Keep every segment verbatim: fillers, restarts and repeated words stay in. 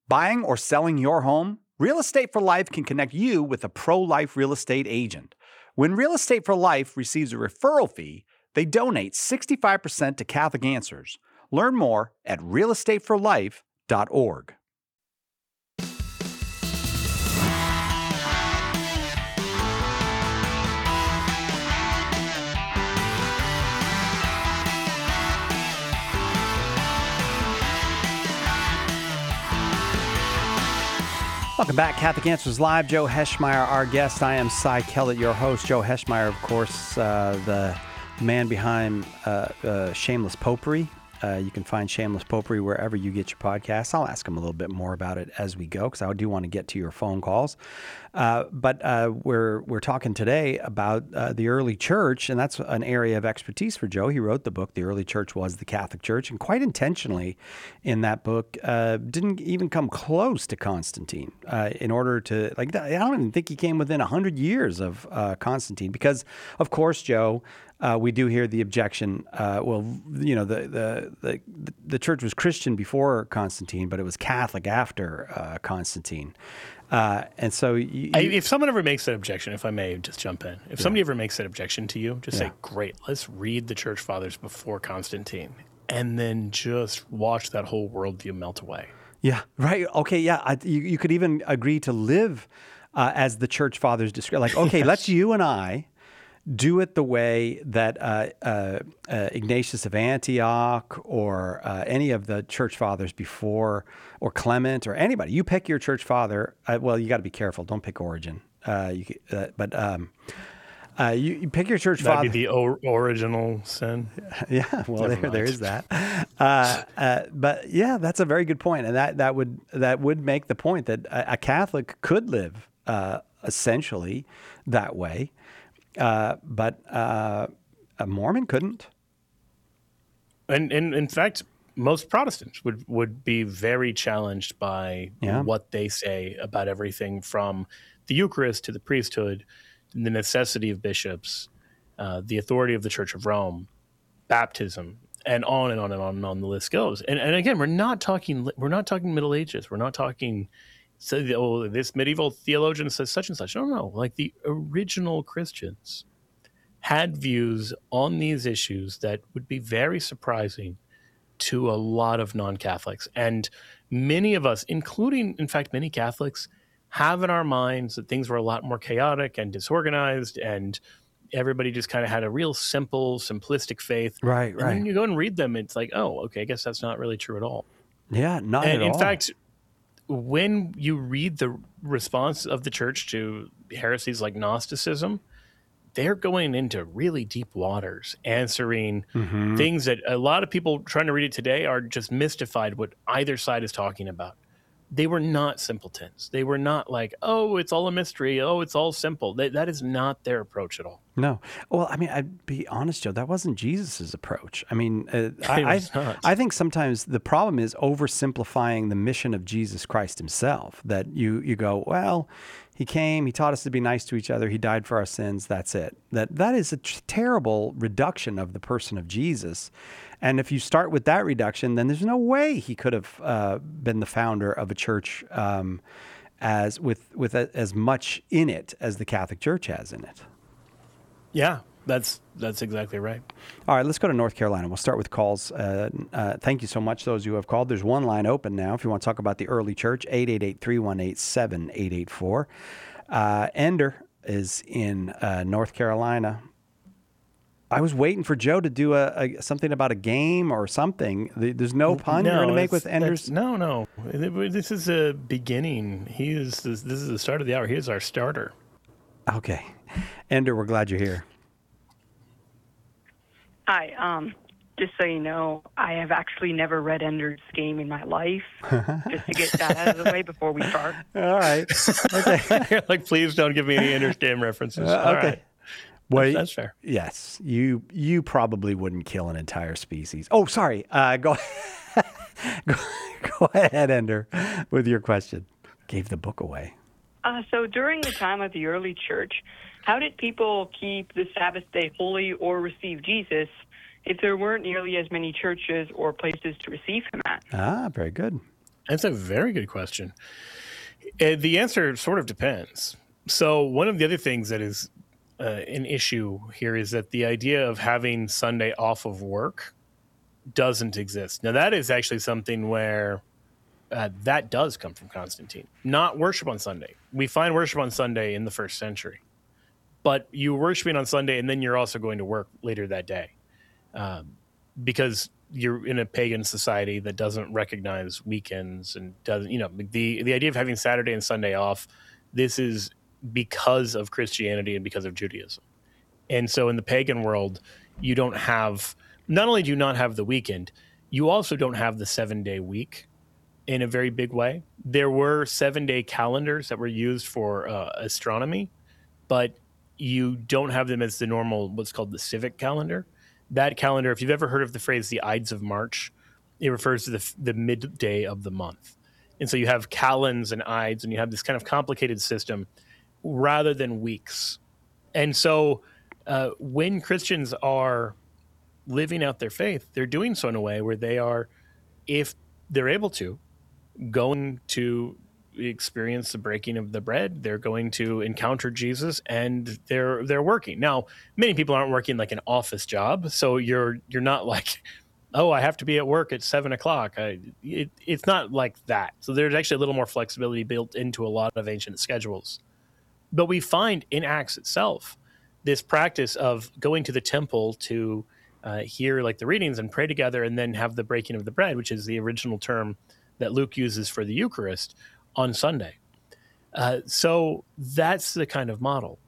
Buying or selling your home? Real Estate for Life can connect you with a pro-life real estate agent. When Real Estate for Life receives a referral fee, they donate sixty-five percent to Catholic Answers. Learn more at real estate for life dot org. Welcome back. Catholic Answers Live. Joe Heschmeyer, our guest. I am Cy Kellett, your host. Joe Heschmeyer, of course, uh, the man behind uh, uh, Shameless Popery. Uh, you can find Shameless Popery wherever you get your podcasts. I'll ask him a little bit more about it as we go, because I do want to get to your phone calls. Uh, but uh, we're we're talking today about uh, the early church, and that's an area of expertise for Joe. He wrote the book, The Early Church Was the Catholic Church, and quite intentionally in that book, uh, didn't even come close to Constantine uh, in order to, like, I don't even think he came within one hundred years of uh, Constantine, because, of course, Joe, Uh, we do hear the objection. Uh, well, you know, the, the the the church was Christian before Constantine, but it was Catholic after uh, Constantine. Uh, and so, you, I, if someone ever makes that objection, if I may just jump in, if yeah. somebody ever makes that objection to you, just yeah. say, "Great, let's read the Church Fathers before Constantine," and then just watch that whole worldview melt away. Yeah. Right. Okay. Yeah. I, you you could even agree to live uh, as the Church Fathers describe. Like, okay, let's you and I do it the way that uh, uh, uh, Ignatius of Antioch or uh, any of the church fathers before, or Clement or anybody. You pick your church father. Uh, well, you got to be careful. Don't pick Origen. Uh, you, uh, but um, uh, you, you pick your church That'd father. That'd be the o- original sin. Yeah, well, there, there is that. Uh, uh, but yeah, that's a very good point, and that that would that would make the point that a, a Catholic could live uh, essentially that way. Uh, but uh, a Mormon couldn't. And, and in fact, most Protestants would, would be very challenged by yeah. what they say about everything from the Eucharist to the priesthood, the necessity of bishops, uh, the authority of the Church of Rome, baptism, and on and on and on and on the list goes. And, and again, we're not talking we're not talking Middle Ages. We're not talking so oh, this medieval theologian says such and such. No, no, like the original Christians had views on these issues that would be very surprising to a lot of non-Catholics. And many of us, including, in fact, many Catholics, have in our minds that things were a lot more chaotic and disorganized, and everybody just kind of had a real simple, simplistic faith. Right, and right. when you go and read them, it's like, oh, okay, I guess that's not really true at all. Yeah, not and at in all. In fact, when you read the response of the church to heresies like Gnosticism, they're going into really deep waters, answering mm-hmm. things that a lot of people trying to read it today are just mystified what either side is talking about. They were not simpletons. They were not like, oh, it's all a mystery. Oh, it's all simple. They, that is not their approach at all. No. Well, I mean, I'd be honest, Joe, that wasn't Jesus's approach. I mean, uh, I, I, I think sometimes the problem is oversimplifying the mission of Jesus Christ himself, that you, you go, well, he came, he taught us to be nice to each other, he died for our sins, that's it. That That is a t- terrible reduction of the person of Jesus. And if you start with that reduction, then there's no way he could have uh, been the founder of a church um, as with with a, as much in it as the Catholic Church has in it. Yeah, that's that's exactly right. All right, let's go to North Carolina. We'll start with calls. Uh, uh, thank you so much, those who have called. There's one line open now. If you want to talk about the early church, eight eight eight, three one eight, seven eight eight four. Uh, Ender is in uh, North Carolina. I was waiting for Joe to do a, a something about a game or something. There's no pun no, you're going to make with Ender's? No, no. This is a beginning. He is. This is the start of the hour. He is our starter. Okay. Ender, we're glad you're here. Hi. Um, just so you know, I have actually never read Ender's Game in my life. Just to get that out of the way before we start. All right. Okay. You're like, please don't give me any Ender's Game references. Uh, All okay. right. Well, that's fair. Yes, you you probably wouldn't kill an entire species. Oh, sorry. Uh, go, go go ahead, Ender, with your question. Gave the book away. Uh, so during the time of the early church, how did people keep the Sabbath day holy or receive Jesus if there weren't nearly as many churches or places to receive him at? Ah, very good. That's a very good question. Uh, the answer sort of depends. So one of the other things that is uh, an issue here is that the idea of having Sunday off of work doesn't exist. Now, that is actually something where uh, that does come from Constantine, not worship on Sunday. We find worship on Sunday in the first century, but you worshiping on Sunday and then you're also going to work later that day um, because you're in a pagan society that doesn't recognize weekends and doesn't, you know, the, the idea of having Saturday and Sunday off. This is because of Christianity and because of Judaism. And so in the pagan world, you don't have, not only do you not have the weekend, you also don't have the seven day week in a very big way. There were seven day calendars that were used for uh, astronomy, but you don't have them as the normal, what's called the civic calendar. That calendar, if you've ever heard of the phrase the Ides of March, it refers to the, the midday of the month. And so you have calends and Ides, and you have this kind of complicated system rather than weeks. And so uh, when Christians are living out their faith, they're doing so in a way where they are, if they're able to, going to experience the breaking of the bread. They're going to encounter Jesus, and they're they're working. Now, many people aren't working like an office job, so you're you're not like, oh, I have to be at work at seven o'clock. I, it, it's not like that. So there's actually a little more flexibility built into a lot of ancient schedules. But we find in Acts itself this practice of going to the temple to uh, hear like the readings and pray together, and then have the breaking of the bread, which is the original term that Luke uses for the Eucharist, on Sunday. Uh, so that's the kind of model.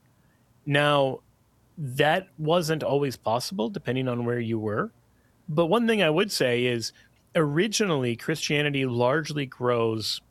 Now, that wasn't always possible depending on where you were. But one thing I would say is originally Christianity largely grows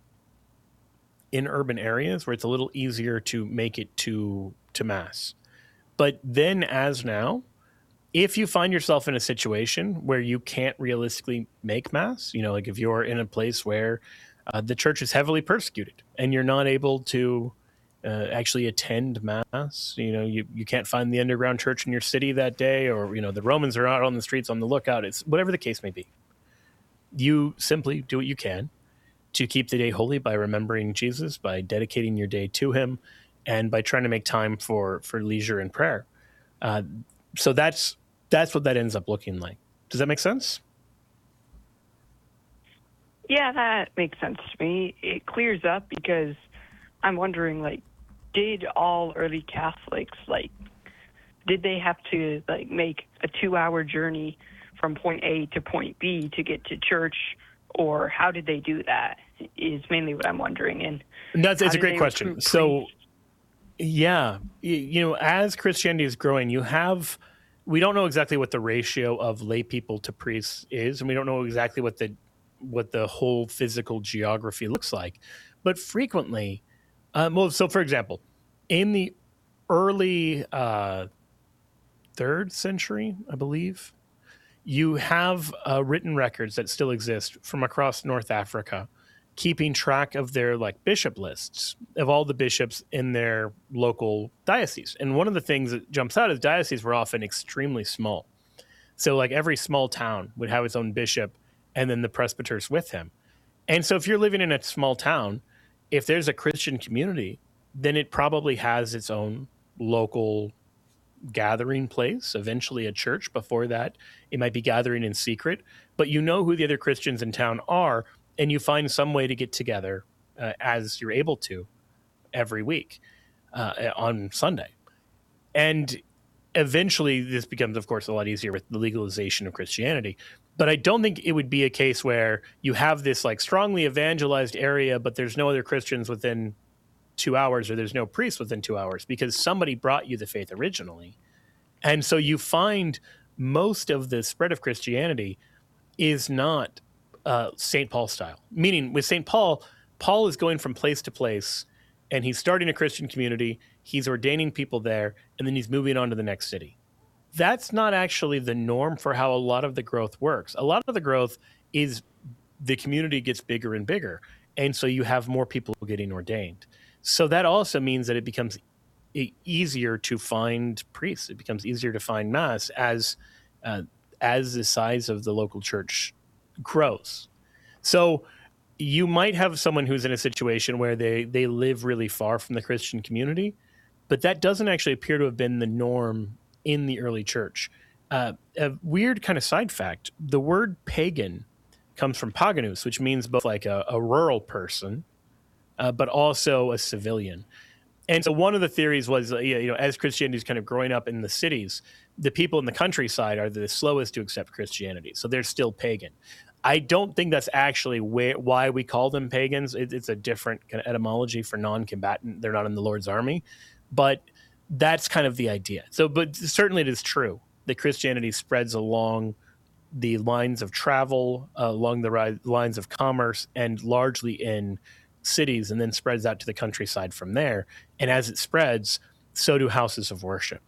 in urban areas where it's a little easier to make it to, to Mass. But then as now, if you find yourself in a situation where you can't realistically make Mass, you know, like if you're in a place where uh, the church is heavily persecuted and you're not able to uh, actually attend Mass, you know, you, you can't find the underground church in your city that day, or, you know, the Romans are out on the streets on the lookout. It's whatever the case may be. You simply do what you can to keep the day holy by remembering Jesus, by dedicating your day to him, and by trying to make time for, for leisure and prayer. Uh, so that's, that's what that ends up looking like. Does that make sense? Yeah, that makes sense to me. It clears up because I'm wondering, like, did all early Catholics, like, did they have to, like, make a two-hour journey from point A to point B to get to church, or how did they do that is mainly what I'm wondering. And that's it's a great question. So, yeah, you know, as Christianity is growing, you have, we don't know exactly what the ratio of lay people to priests is, and we don't know exactly what the what the whole physical geography looks like. But frequently, um, well, so for example, in the early uh, third century, I believe, you have uh, written records that still exist from across North Africa, keeping track of their like bishop lists of all the bishops in their local diocese. And one of the things that jumps out is dioceses were often extremely small. So like every small town would have its own bishop and then the presbyters with him. And so if you're living in a small town, if there's a Christian community, then it probably has its own local gathering place, eventually a church. Before that, it might be gathering in secret, but you know who the other Christians in town are, and you find some way to get together uh, as you're able to every week uh, on Sunday. And eventually this becomes, of course, a lot easier with the legalization of Christianity. But I don't think it would be a case where you have this like strongly evangelized area, but there's no other Christians within two hours, or there's no priest within two hours, because somebody brought you the faith originally. And so you find most of the spread of Christianity is not uh, Saint Paul style. Meaning with Saint Paul, Paul is going from place to place, and he's starting a Christian community, he's ordaining people there, and then he's moving on to the next city. That's not actually the norm for how a lot of the growth works. A lot of the growth is the community gets bigger and bigger, and so you have more people getting ordained. So that also means that it becomes e- easier to find priests. It becomes easier to find Mass as uh, as the size of the local church grows. So you might have someone who's in a situation where they, they live really far from the Christian community, but that doesn't actually appear to have been the norm in the early church. Uh, a weird kind of side fact, the word pagan comes from paganus, which means both like a, a rural person, uh, but also a civilian. And so one of the theories was, uh, you know, as Christianity is kind of growing up in the cities, the people in the countryside are the slowest to accept Christianity. So they're still pagan. I don't think that's actually where, why we call them pagans. It, it's a different kind of etymology for non-combatant. They're not in the Lord's army. But that's kind of the idea. So, but certainly it is true that Christianity spreads along the lines of travel, uh, along the ri- lines of commerce, and largely in cities, and then spreads out to the countryside from there. And as it spreads, so do houses of worship.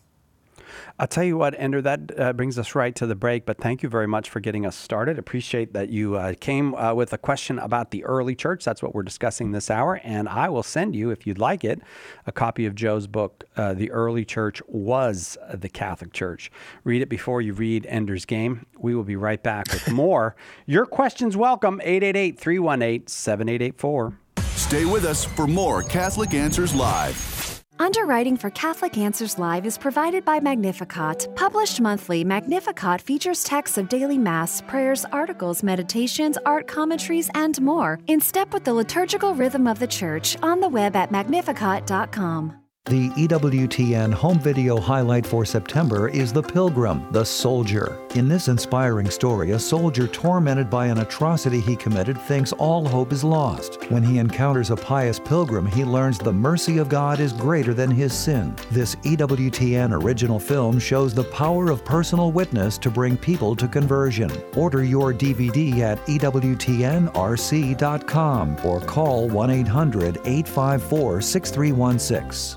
I'll tell you what, Ender, that uh, brings us right to the break, but thank you very much for getting us started. Appreciate that you uh, came uh, with a question about the early church. That's what we're discussing this hour, and I will send you, if you'd like it, a copy of Joe's book, uh, The Early Church Was the Catholic Church. Read it before you read Ender's Game. We will be right back with more. Your questions welcome, eight eight eight, three one eight, seven eight eight four. Stay with us for more Catholic Answers Live. Underwriting for Catholic Answers Live is provided by Magnificat. Published monthly, Magnificat features texts of daily Mass, prayers, articles, meditations, art commentaries, and more, in step with the liturgical rhythm of the Church, on the web at magnificat dot com. The E W T N home video highlight for September is The Pilgrim, the Soldier. In this inspiring story, a soldier tormented by an atrocity he committed thinks all hope is lost. When he encounters a pious pilgrim, he learns the mercy of God is greater than his sin. This E W T N original film shows the power of personal witness to bring people to conversion. Order your D V D at E W T N R C dot com or call one eight hundred, eight five four, six three one six.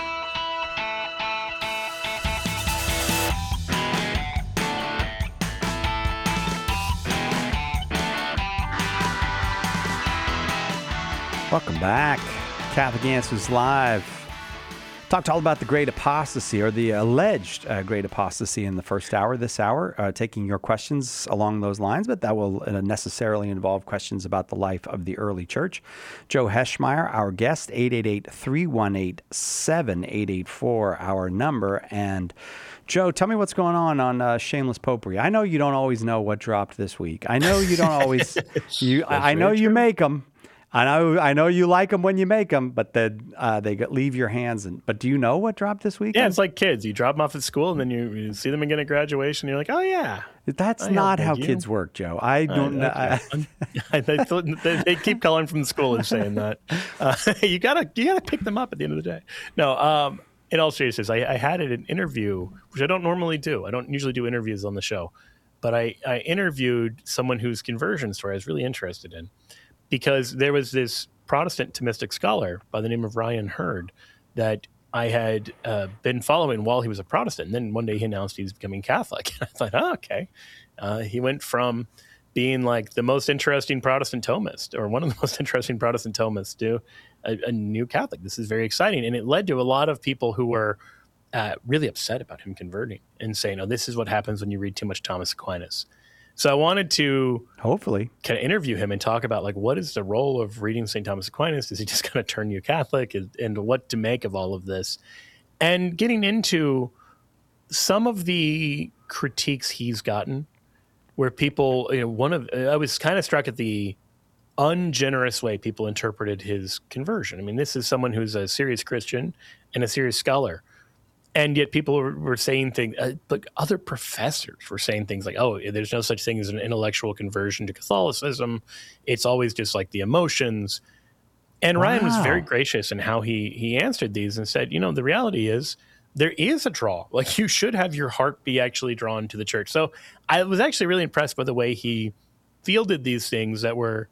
Welcome back. Catholic Answers Live. Talked all about the great apostasy, or the alleged uh, great apostasy, in the first hour. This hour, uh, taking your questions along those lines, but that will uh, necessarily involve questions about the life of the early church. Joe Heschmeyer, our guest, eight eight eight, three one eight, seven eight eight four, our number. And Joe, tell me what's going on on uh, Shameless Popery. I know you don't always know what dropped this week. I know you don't always. you. I, I know you make them. I know, I know you like them when you make them, but then uh, they get, leave your hands. And but do you know what dropped this week? Yeah, it's like kids. You drop them off at school, and then you, you see them again at graduation. And you're like, oh yeah. That's I not how you. kids work, Joe. I don't know. Okay. I, they, they, they keep calling from the school and saying that uh, you gotta you gotta pick them up at the end of the day. No, um, in all seriousness, I, I had an interview, which I don't normally do. I don't usually do interviews on the show, but I, I interviewed someone whose conversion story I was really interested in. Because there was this Protestant Thomistic scholar by the name of Ryan Hurd that I had uh, been following while he was a Protestant. And then one day he announced he was becoming Catholic. And I thought, oh, okay. Uh, he went from being like the most interesting Protestant Thomist, or one of the most interesting Protestant Thomists, to a, a new Catholic. This is very exciting. And it led to a lot of people who were uh, really upset about him converting and saying, oh, this is what happens when you read too much Thomas Aquinas. So I wanted to hopefully kind of interview him and talk about, like, what is the role of reading Saint Thomas Aquinas? Does he just kind of turn you Catholic, and, and what to make of all of this? And getting into some of the critiques he's gotten, where people, you know, one of, I was kind of struck at the ungenerous way people interpreted his conversion. I mean, this is someone who's a serious Christian and a serious scholar. And yet people were, were saying things, uh, like other professors were saying things like, oh, there's no such thing as an intellectual conversion to Catholicism. It's always just like the emotions. And wow. Ryan was very gracious in how he he answered these and said, you know, the reality is there is a draw. Like, you should have your heart be actually drawn to the church. So I was actually really impressed by the way he fielded these things that were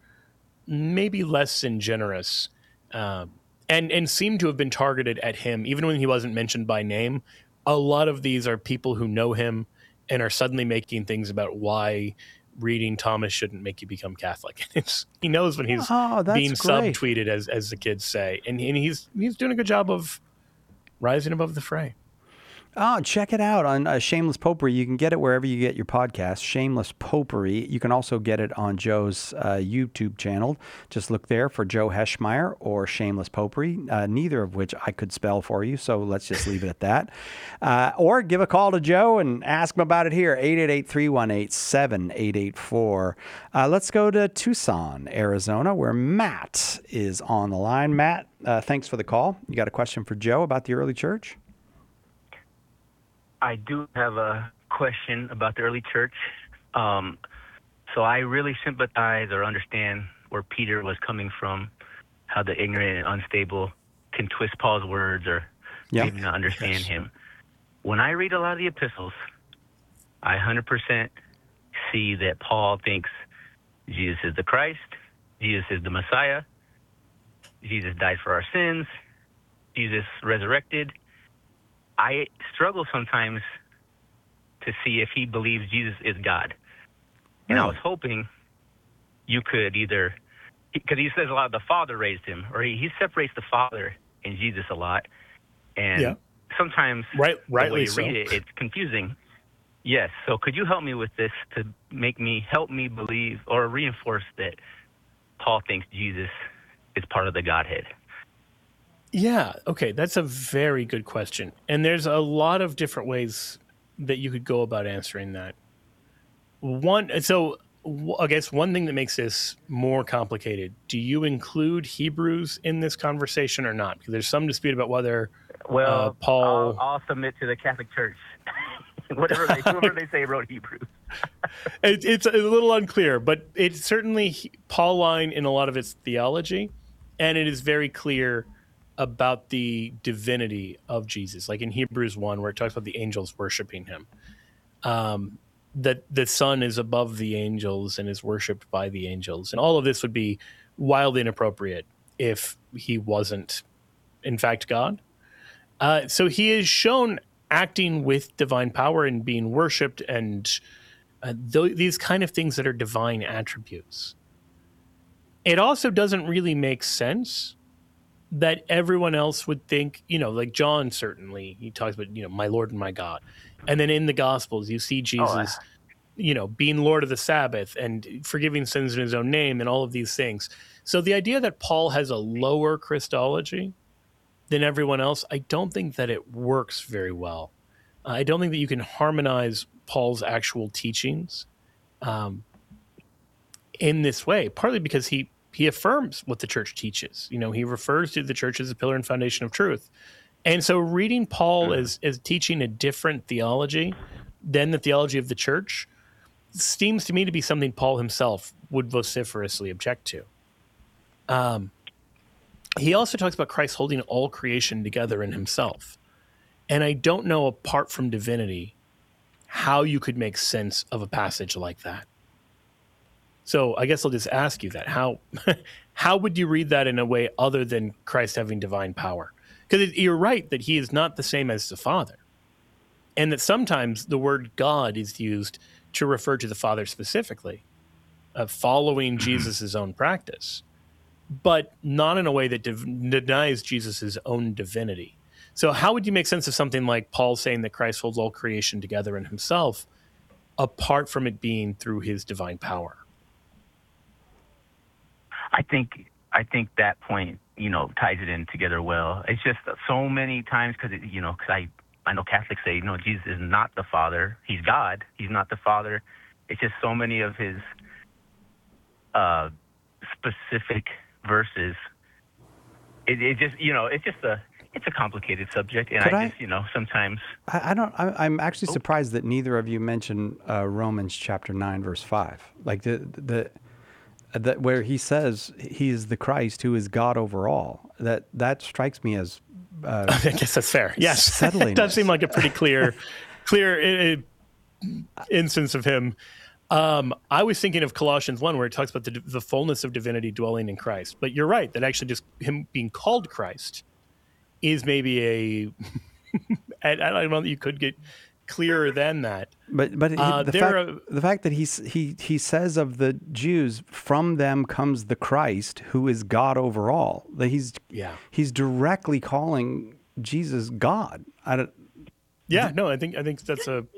maybe less than generous. Um, And and seemed to have been targeted at him, even when he wasn't mentioned by name. A lot of these are people who know him and are suddenly making things about why reading Thomas shouldn't make you become Catholic. It's, he knows when he's oh, being great. subtweeted, as as the kids say, and and he's he's doing a good job of rising above the fray. Oh, check it out on uh, Shameless Popery. You can get it wherever you get your podcast, Shameless Popery. You can also get it on Joe's uh, YouTube channel. Just look there for Joe Heschmeyer or Shameless Popery, uh, neither of which I could spell for you, so let's just leave it at that. Uh, or give a call to Joe and ask him about it here, eight eight eight, three one eight, seven eight eight four. Uh, let's go to Tucson, Arizona, where Matt is on the line. Matt, uh, thanks for the call. You got a question for Joe about the early church? I do have a question about the early church. Um, so I really sympathize or understand where Peter was coming from, how the ignorant and unstable can twist Paul's words or yep. maybe not understand yes. him. When I read a lot of the epistles, I one hundred percent see that Paul thinks Jesus is the Christ, Jesus is the Messiah, Jesus died for our sins, Jesus resurrected. I struggle sometimes to see if he believes Jesus is God. And really? I was hoping you could either, because he says a lot of the Father raised him, or he, he separates the Father and Jesus a lot. And yeah. sometimes right, rightly the way you so. read it, it's confusing. Yes. So could you help me with this to make me, help me believe or reinforce that Paul thinks Jesus is part of the Godhead? Yeah, okay, that's a very good question. And there's a lot of different ways that you could go about answering that. One, so I guess one thing that makes this more complicated, do you include Hebrews in this conversation or not? Because there's some dispute about whether well, uh, Paul... I'll, I'll submit to the Catholic Church. Whatever they, whoever they say wrote Hebrews. it, it's a little unclear, but it's certainly Pauline in a lot of its theology, and it is very clear about the divinity of Jesus, like in Hebrews one, where it talks about the angels worshiping him, um, that the Son is above the angels and is worshipped by the angels. And all of this would be wildly inappropriate if he wasn't, in fact, God. Uh, so he is shown acting with divine power and being worshipped and uh, th- these kind of things that are divine attributes. It also doesn't really make sense that everyone else would think, you know, like John, certainly, he talks about, you know, my Lord and my God. And then in the Gospels, you see Jesus, oh, uh, you know, being Lord of the Sabbath and forgiving sins in his own name and all of these things. So the idea that Paul has a lower Christology than everyone else, I don't think that it works very well. Uh, I don't think that you can harmonize Paul's actual teachings um, in this way, partly because he He affirms what the church teaches. You know, he refers to the church as a pillar and foundation of truth. And so reading Paul as, as teaching a different theology than the theology of the church seems to me to be something Paul himself would vociferously object to. Um, he also talks about Christ holding all creation together in himself. And I don't know, apart from divinity, how you could make sense of a passage like that. So I guess I'll just ask you that. How how would you read that in a way other than Christ having divine power? Because you're right that he is not the same as the Father. And that sometimes the word God is used to refer to the Father specifically, uh, following Jesus' own practice, but not in a way that div- denies Jesus' own divinity. So how would you make sense of something like Paul saying that Christ holds all creation together in himself, apart from it being through his divine power? I think I think that point, you know, ties it in together well. It's just so many times because, you know, because I, I know Catholics say, no, Jesus is not the Father. He's God. He's not the Father. It's just so many of his uh, specific verses. It, it just, you know, it's just a, it's a complicated subject. And Could I, I just, you know, sometimes. I, I don't, I, I'm actually oh. surprised that neither of you mentioned uh, Romans chapter nine, verse five. Like the, the, that where he says he is the Christ who is God over all. That that strikes me as uh, I guess that's fair. Yes, settling. It does seem like a pretty clear, clear uh, instance of him. Um, I was thinking of Colossians one, where it talks about the the fullness of divinity dwelling in Christ. But you're right that actually just him being called Christ is maybe a. I, I don't know that you could get clearer than that. But but uh, the, fact, are, the fact that he's, he he says of the Jews, from them comes the Christ who is God over all. That he's yeah. he's directly calling Jesus God. I don't, Yeah, no, I think I think that's a.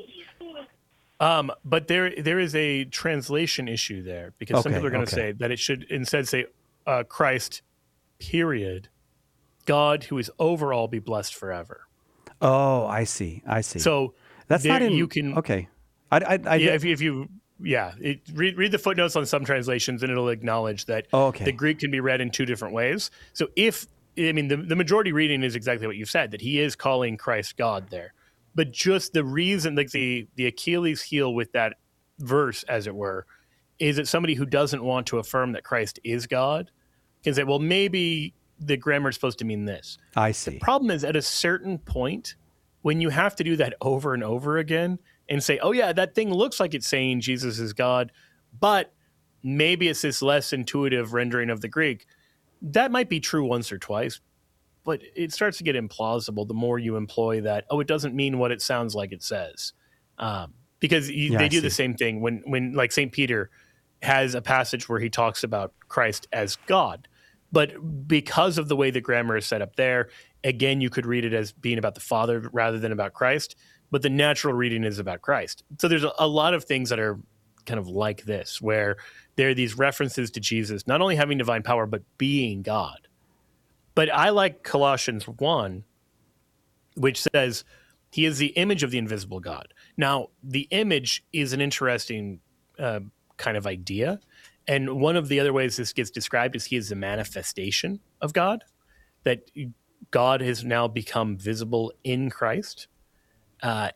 Um, but there there is a translation issue there because okay, some people are going to okay. say that it should instead say uh, Christ, period, God who is over all be blessed forever. Oh, I see. I see. So that's there, not in. You can Okay. I. I. I yeah, if you, if you yeah, it, read read the footnotes on some translations and it'll acknowledge that Oh, okay. the Greek can be read in two different ways. So if I mean the the majority reading is exactly what you've said, that he is calling Christ God there. But just the reason, like the, the Achilles heel with that verse, as it were, is that somebody who doesn't want to affirm that Christ is God can say, well, maybe the grammar is supposed to mean this. I see. The problem is at a certain point, when you have to do that over and over again and say, oh, yeah, that thing looks like it's saying Jesus is God, but maybe it's this less intuitive rendering of the Greek. That might be true once or twice. But it starts to get implausible the more you employ that, oh, it doesn't mean what it sounds like it says. Um, because you, Yeah, they I do see. the same thing when, when like Saint Peter has a passage where he talks about Christ as God. But because of the way the grammar is set up there, again, you could read it as being about the Father rather than about Christ. But the natural reading is about Christ. So there's a, a lot of things that are kind of like this, where there are these references to Jesus, not only having divine power, but being God. But I like Colossians one, which says he is the image of the invisible God. Now, the image is an interesting uh, kind of idea. And one of the other ways this gets described is he is the manifestation of God, that God has now become visible in Christ. Uh,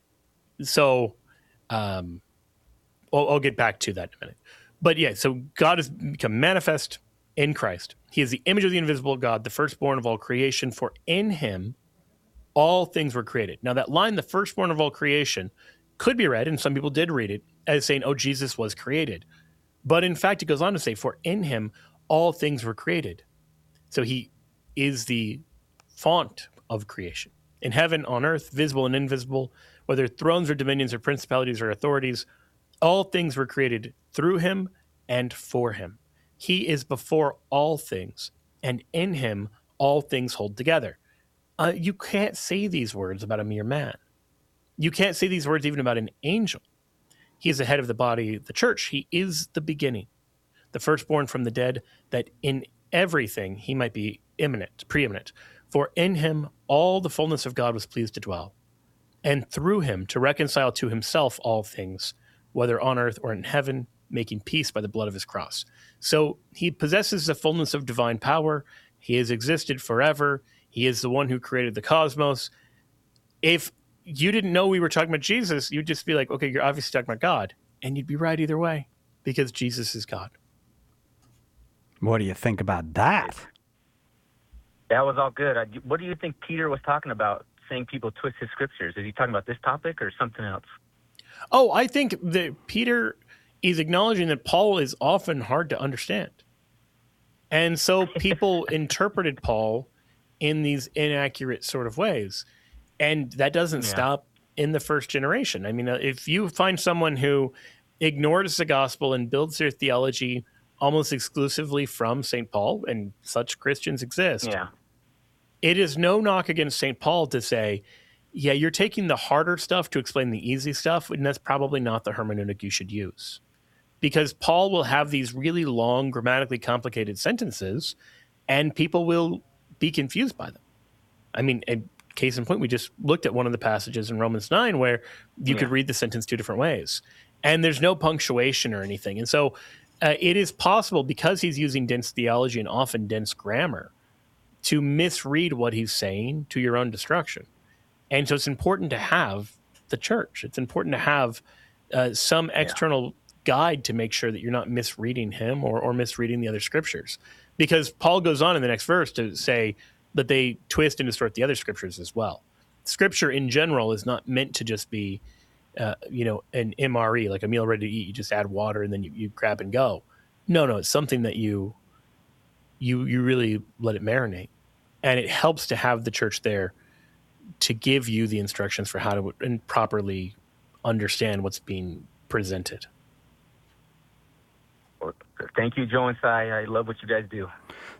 so um, I'll, I'll get back to that in a minute. But yeah, so God has become manifest in Christ. He is the image of the invisible God, the firstborn of all creation, for in him all things were created. Now that line, the firstborn of all creation, could be read, and some people did read it, as saying, oh, Jesus was created. But in fact, it goes on to say, for in him all things were created. So he is the font of creation. In heaven, on earth, visible and invisible, whether thrones or dominions or principalities or authorities, all things were created through him and for him. He is before all things, and in him all things hold together. Uh, you can't say these words about a mere man. You can't say these words even about an angel. He is the head of the body, the church. He is the beginning, the firstborn from the dead, that in everything he might be eminent, preeminent. For in him all the fullness of God was pleased to dwell, and through him to reconcile to himself all things, whether on earth or in heaven, making peace by the blood of his cross. So he possesses the fullness of divine power. He has existed forever. He is the one who created the cosmos. If you didn't know we were talking about Jesus, you'd just be like, okay, you're obviously talking about God. And you'd be right either way, because Jesus is God. What do you think about that? That was all good. I, what do you think Peter was talking about, saying people twist his scriptures? Is he talking about this topic or something else? Oh, I think that Peter is acknowledging that Paul is often hard to understand. And so people interpreted Paul in these inaccurate sort of ways. And that doesn't Yeah. stop in the first generation. I mean, if you find someone who ignores the gospel and builds their theology almost exclusively from Saint Paul, and such Christians exist, Yeah. it is no knock against Saint Paul to say, yeah, you're taking the harder stuff to explain the easy stuff, and that's probably not the hermeneutic you should use. Because Paul will have these really long, grammatically complicated sentences, and people will be confused by them. I mean, a case in point, we just looked at one of the passages in Romans nine where you Yeah. could read the sentence two different ways, and there's no punctuation or anything. And so uh, it is possible, because he's using dense theology and often dense grammar, to misread what he's saying to your own destruction. And so it's important to have the church. It's important to have uh, some external guide to make sure that you're not misreading him or, or misreading the other scriptures. Because Paul goes on in the next verse to say that they twist and distort the other scriptures as well. Scripture in general is not meant to just be, uh, you know, an M R E, like a meal ready to eat. You just add water and then you, you grab and go. No, no, it's something that you, you, you really let it marinate. And it helps to have the church there to give you the instructions for how to and properly understand what's being presented. Thank you, Joe and Sai. I love what you guys do.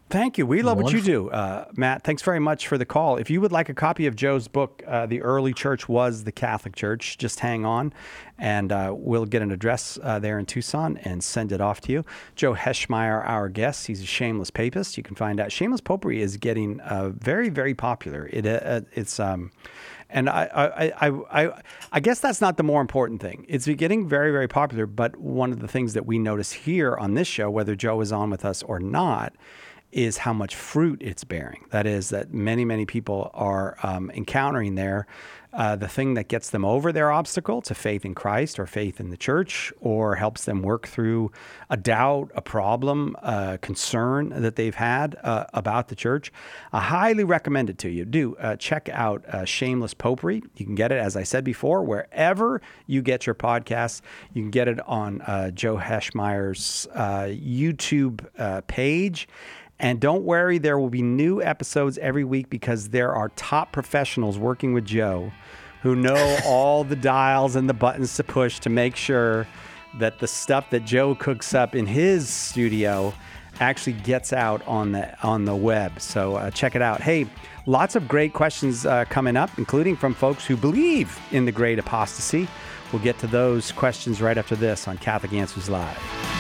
Thank you. We love Wonderful. what you do, uh, Matt. Thanks very much for the call. If you would like a copy of Joe's book, uh, The Early Church Was the Catholic Church, just hang on, and uh, we'll get an address uh, there in Tucson and send it off to you. Joe Heschmeyer, our guest, he's a shameless papist. You can find out. Shameless Popery is getting uh, very, very popular. It uh, It's... Um, And I, I, I, I, I guess that's not the more important thing. It's getting very, very popular. But one of the things that we notice here on this show, whether Joe is on with us or not, is how much fruit it's bearing. That is, that many, many people are um, encountering there uh, the thing that gets them over their obstacle to faith in Christ or faith in the church, or helps them work through a doubt, a problem, a concern that they've had uh, about the church. I highly recommend it to you. Do uh, check out uh, Shameless Popery. You can get it, as I said before, wherever you get your podcasts. You can get it on uh, Joe Heschmeyer's uh, YouTube uh, page. And don't worry, there will be new episodes every week, because there are top professionals working with Joe who know all the dials and the buttons to push to make sure that the stuff that Joe cooks up in his studio actually gets out on the on the web. So uh, check it out. Hey, lots of great questions uh, coming up, including from folks who believe in the great apostasy. We'll get to those questions right after this on Catholic Answers Live.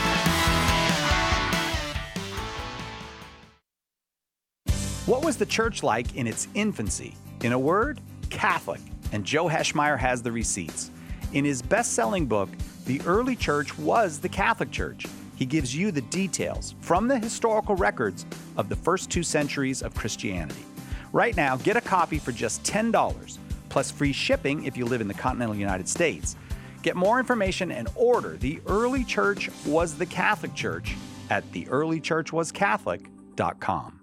What was the church like in its infancy? In a word, Catholic. And Joe Heschmeyer has the receipts. In his best-selling book, The Early Church Was the Catholic Church, he gives you the details from the historical records of the first two centuries of Christianity. Right now, get a copy for just ten dollars, plus free shipping if you live in the continental United States. Get more information and order The Early Church Was the Catholic Church at the early church was catholic dot com.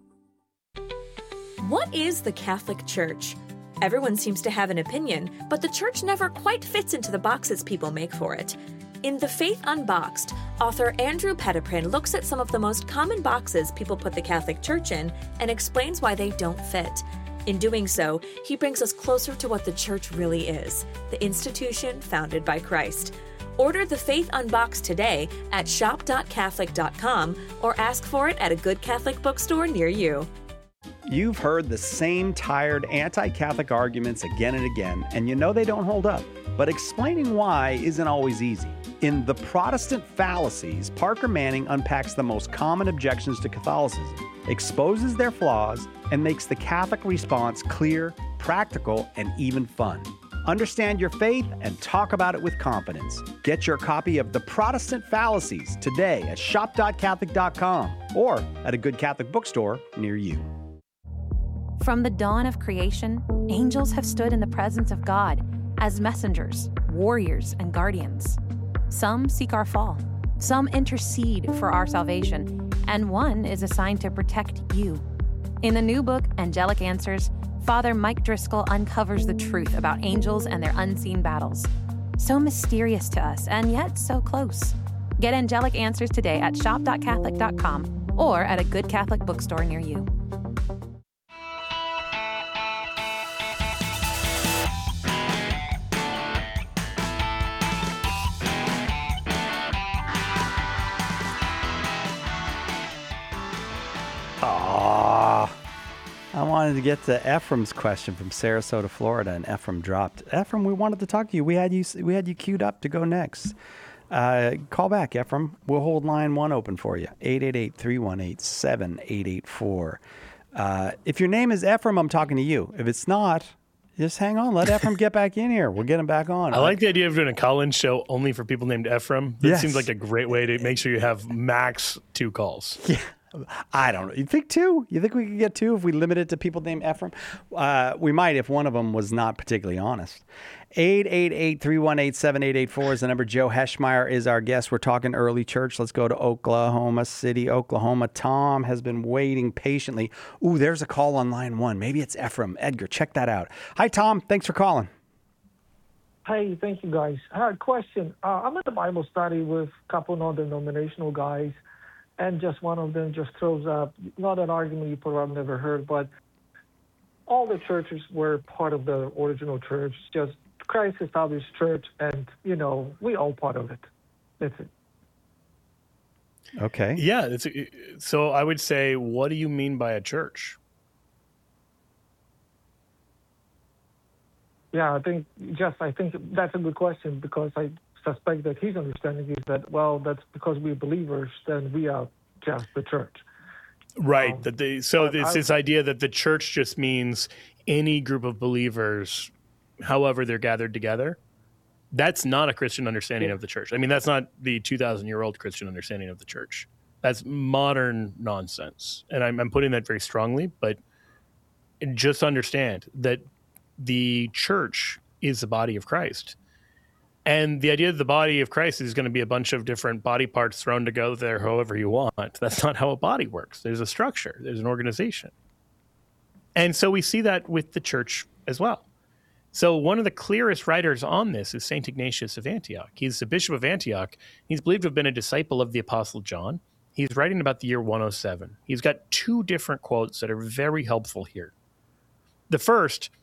What is the Catholic Church? Everyone seems to have an opinion, but the church never quite fits into the boxes people make for it. In The Faith Unboxed, author Andrew Petiprin looks at some of the most common boxes people put the Catholic Church in and explains why they don't fit. In doing so, he brings us closer to what the church really is, the institution founded by Christ. Order The Faith Unboxed today at shop dot catholic dot com or ask for it at a good Catholic bookstore near you. You've heard the same tired anti-Catholic arguments again and again, and you know they don't hold up. But explaining why isn't always easy. In The Protestant Fallacies, Parker Manning unpacks the most common objections to Catholicism, exposes their flaws, and makes the Catholic response clear, practical, and even fun. Understand your faith and talk about it with confidence. Get your copy of The Protestant Fallacies today at shop dot catholic dot com or at a good Catholic bookstore near you. From the dawn of creation, angels have stood in the presence of God as messengers, warriors, and guardians. Some seek our fall, some intercede for our salvation, and one is assigned to protect you. In the new book, Angelic Answers, Father Mike Driscoll uncovers the truth about angels and their unseen battles. So mysterious to us, and yet so close. Get Angelic Answers today at shop dot catholic dot com or at a good Catholic bookstore near you. I wanted to get to Ephraim's question from Sarasota, Florida, and Ephraim dropped. Ephraim, we wanted to talk to you. We had you we had you queued up to go next. Uh, call back, Ephraim. We'll hold line one open for you, eight eight eight, three one eight, seven eight eight four. Uh, if your name is Ephraim, I'm talking to you. If it's not, just hang on. Let Ephraim get back in here. We'll get him back on. I like the idea of doing a call-in show only for people named Ephraim. That Yes. seems like a great way to make sure you have max two calls. Yeah. I don't know. You think two? You think we could get two if we limit it to people named Ephraim? Uh, we might if one of them was not particularly honest. eight eight eight, three one eight, seven eight eight four is the number. Joe Heschmeyer is our guest. We're talking early church. Let's go to Oklahoma City, Oklahoma. Tom has been waiting patiently. Ooh, there's a call on line one. Maybe it's Ephraim. Edgar, check that out. Hi, Tom. Thanks for calling. Hey, thank you, guys. I had a question. Uh, I'm at the Bible study with a couple non-denominational guys, and just one of them just throws up, not an argument you probably have never heard, but all the churches were part of the original church, just Christ established church, and, you know, we all part of it. That's it. Okay. Yeah. It's, so I would say, what do you mean by a church? Yeah, I think, Jeff, I think that's a good question because I suspect that his understanding is that, well, that's because we're believers, then we are just the church. Right. Um, that they, so but it's I- this idea that the church just means any group of believers, however they're gathered together. That's not a Christian understanding Yeah. of the church. I mean, that's not the two thousand year old Christian understanding of the church. That's modern nonsense. And I'm, I'm putting that very strongly, but just understand that the church is the body of Christ. And the idea that the body of Christ is going to be a bunch of different body parts thrown together however you want, that's not how a body works. There's a structure, there's an organization. And so we see that with the church as well. So one of the clearest writers on this is Saint Ignatius of Antioch. He's the bishop of Antioch. He's believed to have been a disciple of the Apostle John. He's writing about the year one oh seven. He's got two different quotes that are very helpful here. The first,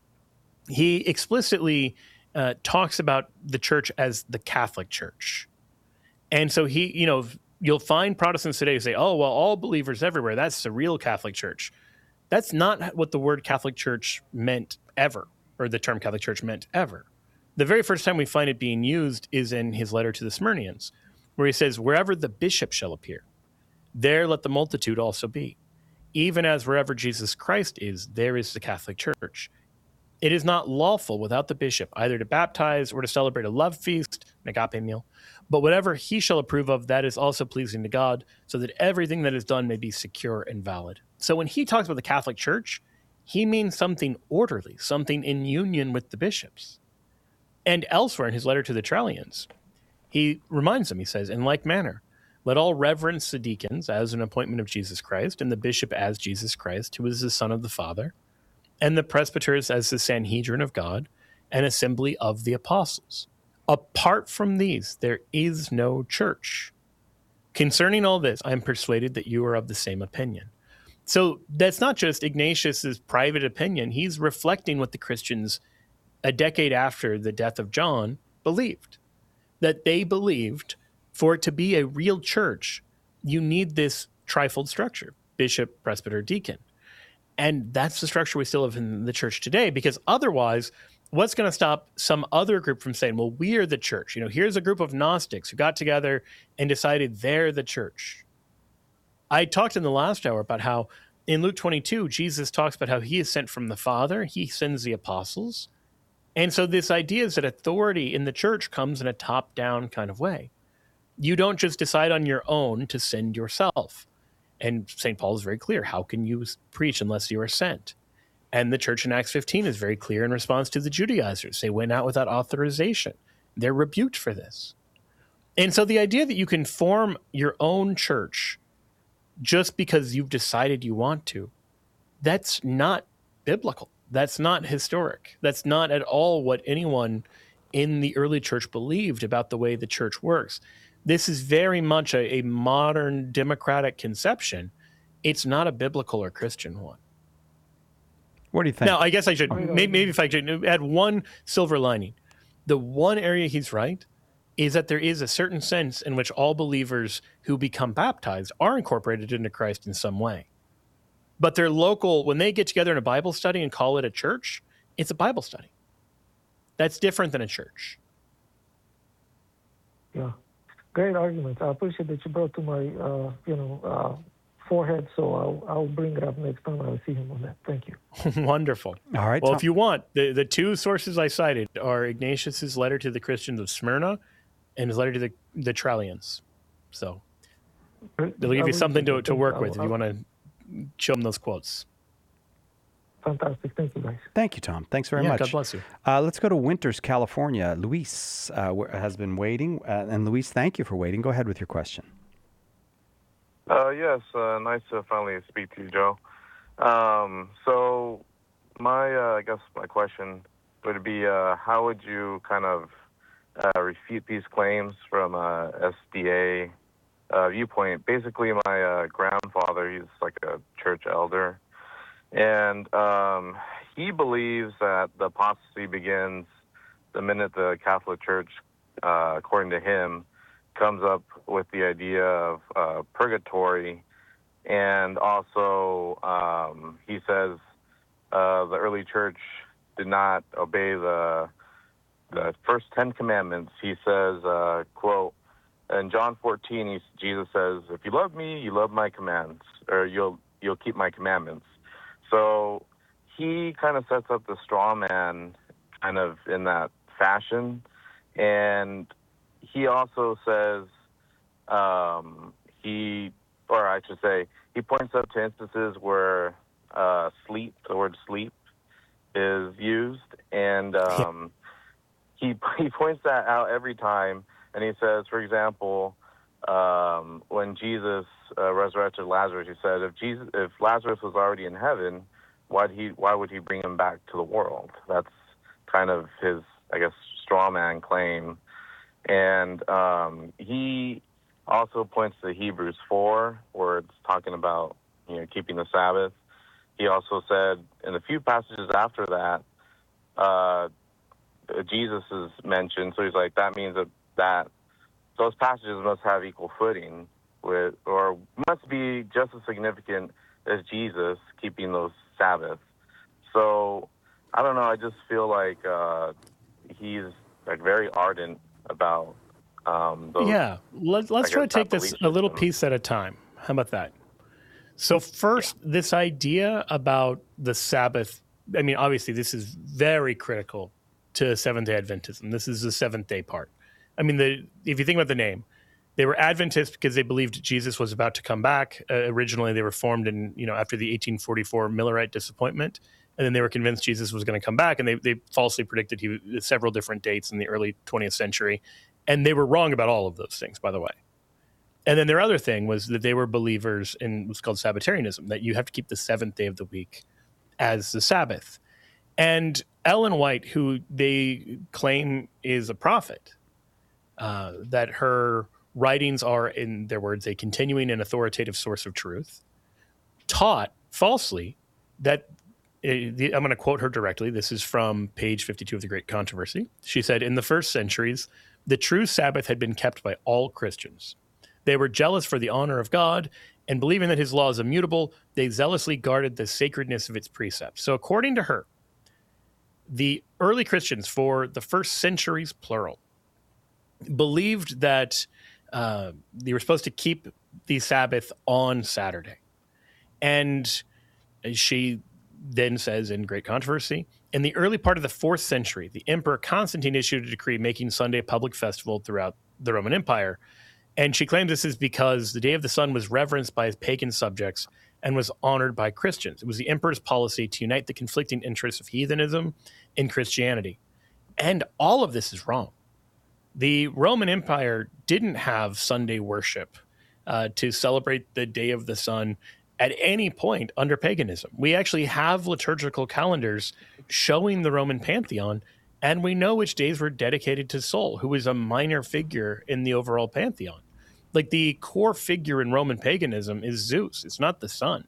he explicitly uh, talks about the church as the Catholic Church. And so he, you know, you'll find Protestants today say, oh, well, all believers everywhere, that's the real Catholic Church. That's not what the word Catholic Church meant ever, or the term Catholic Church meant ever. The very first time we find it being used is in his letter to the Smyrnians, where he says, wherever the bishop shall appear, there let the multitude also be. Even as wherever Jesus Christ is, there is the Catholic Church. It is not lawful without the bishop either to baptize or to celebrate a love feast, an agape meal, but whatever he shall approve of, that is also pleasing to God, so that everything that is done may be secure and valid. So when he talks about the Catholic Church, he means something orderly, something in union with the bishops. And elsewhere in his letter to the Trallians, he reminds them, he says, in like manner, let all reverence the deacons as an appointment of Jesus Christ, and the bishop as Jesus Christ, who is the Son of the Father, and the presbyters as the Sanhedrin of God, and assembly of the apostles. Apart from these, there is no church. Concerning all this, I am persuaded that you are of the same opinion. So that's not just Ignatius's private opinion. He's reflecting what the Christians, a decade after the death of John, believed. That they believed for it to be a real church, you need this trifold structure, bishop, presbyter, deacon. And that's the structure we still have in the church today, because otherwise, what's going to stop some other group from saying, well, we are the church? You know, here's a group of Gnostics who got together and decided they're the church. I talked in the last hour about how in Luke twenty-two, Jesus talks about how he is sent from the Father. He sends the apostles. And so this idea is that authority in the church comes in a top-down kind of way. You don't just decide on your own to send yourself. And Saint Paul is very clear. How can you preach unless you are sent? And the church in Acts fifteen is very clear in response to the Judaizers. They went out without authorization. They're rebuked for this. And so the idea that you can form your own church just because you've decided you want to, that's not biblical. That's not historic. That's not at all what anyone in the early church believed about the way the church works. This is very much a, a modern democratic conception. It's not a biblical or Christian one. What do you think? Now, I guess I should, maybe, maybe if I could add one silver lining. The one area he's right is that there is a certain sense in which all believers who become baptized are incorporated into Christ in some way. But their local, when they get together in a Bible study and call it a church, it's a Bible study. That's different than a church. Yeah, great argument. I appreciate that you brought to my, uh, you know, uh, forehead, so I'll, I'll bring it up next time I see him on that. Thank you. Wonderful. All right. Well, Tom. if you want, the, the two sources I cited are Ignatius's letter to the Christians of Smyrna and his letter to the, the Trallians. So it'll give you something to, to work with if you want to show them those quotes. Fantastic. Thank you, guys. Thank you, Tom. Thanks very yeah, much. God bless you. Uh, let's go to Winters, California. Luis uh, has been waiting. Uh, and Luis, thank you for waiting. Go ahead with your question. Uh, yes, uh, nice to finally speak to you, Joe. Um, so my, uh, I guess my question would be, uh, how would you kind of uh, refute these claims from uh, S D A uh, viewpoint? Basically, my uh, grandfather, he's like a church elder, and um, he believes that the apostasy begins the minute the Catholic Church, uh, according to him, comes up with the idea of uh, purgatory, and also um, he says uh, the early church did not obey the the first Ten Commandments. He says, uh, quote, in John fourteen, he, Jesus says, "If you love me, you love my commands, or you'll you'll keep my commandments." So he kind of sets up the straw man kind of in that fashion. And he also says, um, he, or I should say, he points up to instances where uh, sleep, the word sleep, is used. And um, he, he points that out every time. And he says, for example, um, when Jesus uh, resurrected Lazarus, he said, if Jesus, if Lazarus was already in heaven, why'd he, why would he bring him back to the world? That's kind of his, I guess, straw man claim. And um, he also points to Hebrews four, where it's talking about, you know, keeping the Sabbath. He also said in a few passages after that, uh, Jesus is mentioned. So he's like, that means that, that those passages must have equal footing with, or must be just as significant as Jesus keeping those Sabbaths. So I don't know. I just feel like uh, he's like very ardent about um, those. Yeah, Let, let's try to take this a little piece at a time. How about that? So first, yeah. this idea about the Sabbath. I mean, obviously, this is very critical to Seventh-day Adventism. This is the seventh-day part. I mean, the, if you think about the name, they were Adventists because they believed Jesus was about to come back. Uh, originally, they were formed in, you know, after the eighteen forty-four Millerite disappointment, and then they were convinced Jesus was going to come back, and they they falsely predicted he several different dates in the early twentieth century, and they were wrong about all of those things, by the way. And then their other thing was that they were believers in what's called Sabbatarianism, that you have to keep the seventh day of the week as the Sabbath. And Ellen White, who they claim is a prophet, uh, that her writings are, in their words, a continuing and authoritative source of truth, taught falsely that, uh, the, I'm going to quote her directly. This is from page fifty-two of The Great Controversy. She said, in the first centuries, the true Sabbath had been kept by all Christians. They were jealous for the honor of God, and believing that his law is immutable, they zealously guarded the sacredness of its precepts. So according to her, the early Christians, for the first centuries, plural, believed that uh, they were supposed to keep the Sabbath on Saturday. And she then says in Great Controversy, in the early part of the fourth century, the Emperor Constantine issued a decree making Sunday a public festival throughout the Roman Empire. And she claims this is because the Day of the Sun was reverenced by his pagan subjects and was honored by Christians. It was the emperor's policy to unite the conflicting interests of heathenism and Christianity. And all of this is wrong. The Roman Empire didn't have Sunday worship uh, to celebrate the Day of the Sun at any point under paganism. We actually have liturgical calendars showing the Roman pantheon, and we know which days were dedicated to Sol, who was a minor figure in the overall pantheon. Like, the core figure in Roman paganism is Zeus. It's not the sun.